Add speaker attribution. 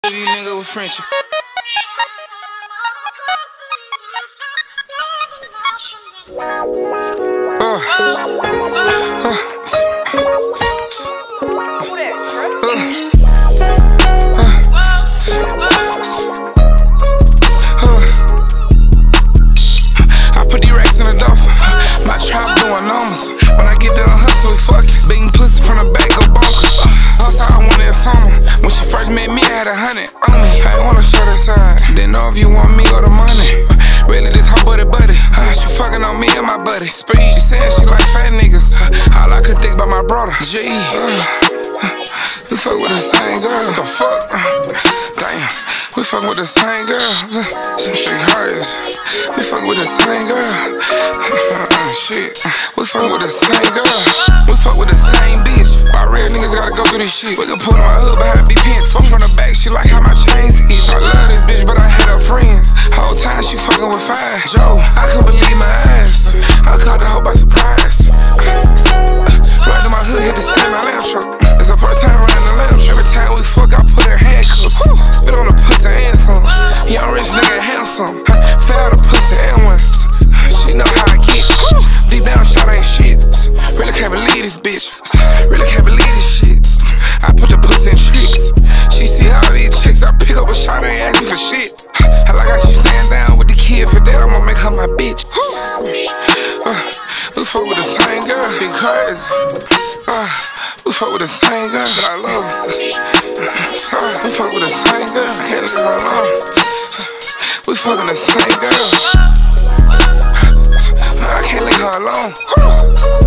Speaker 1: You nigga with Frenchie. I put these racks in the duffel. My trap doing numbers. When I get there on hustle, we fucking beating pussy from the back, go bonkers. Hustle, I wanted in summer. When she first met me, I had 100 on me. I ain't wanna show that side. Didn't know if you want me or the money. Really, this hot buddy. She fucking on me and my buddy. Spree, she said she like fat niggas. All I could think about my brother. G. We fuck with the same girl. What the fuck? Damn. We fuck with the same girl. She hers. We fuck with the same girl. Shit. We fuck with the same girl. We fuck with the same bitch. Why real niggas gotta go through this shit? We can pull on my hood behind big pants. I'm from the back, she like how my chains hit. I love this bitch, but I hate her friends. Whole time she fucking with fire. Joe, I couldn't believe my eyes. I caught the hoe by surprise. Right in my hood, hit the city of my lamb truck. It's her first time riding the lamb truck. Every time we fuck, I put her handcuffs. Spit on the pussy and some. Young rich nigga handsome. Foul the pussy and one. She know how I get. Deep down, shot ain't shit. Really can't believe this bitch. Really can't believe this shit. I put the pussy in tricks. She see all these chicks. I pick up a shot and ask me for shit. I like how she stand down with the kid. For that, I'ma make her my bitch. We fuck with the same girl. Be crazy. We fuck with the same girl, but I love her. We fuck with the same girl. I can't leave her alone. We fucking the same girl. I can't leave her alone.